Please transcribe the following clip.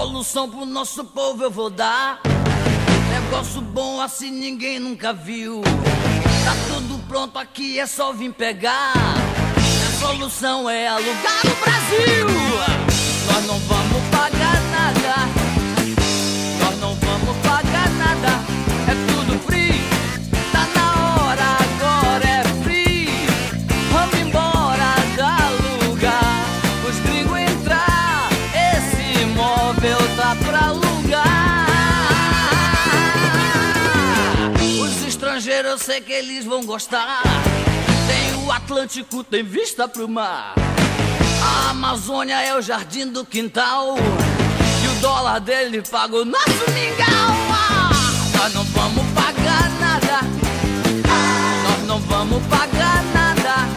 Solução pro nosso povo eu vou dar. Negócio bom assim ninguém nunca viu. Tá tudo pronto aqui, é só vir pegar. A solução é alugar o Brasil. Nós não vamos pagar nada. Nós não vamos pagar nada. É tudo free. Tá na hora, agora é free. Vamos embora da lugar. Os gringos entrar. Esse imóvel tá pra alugar. Os estrangeiros eu sei que eles vão gostar. Tem o Atlântico, tem vista pro mar. A Amazônia é o jardim do quintal. E o dólar dele paga o nosso mingau. Nós não vamos pagar nada. Nós não vamos pagar nada.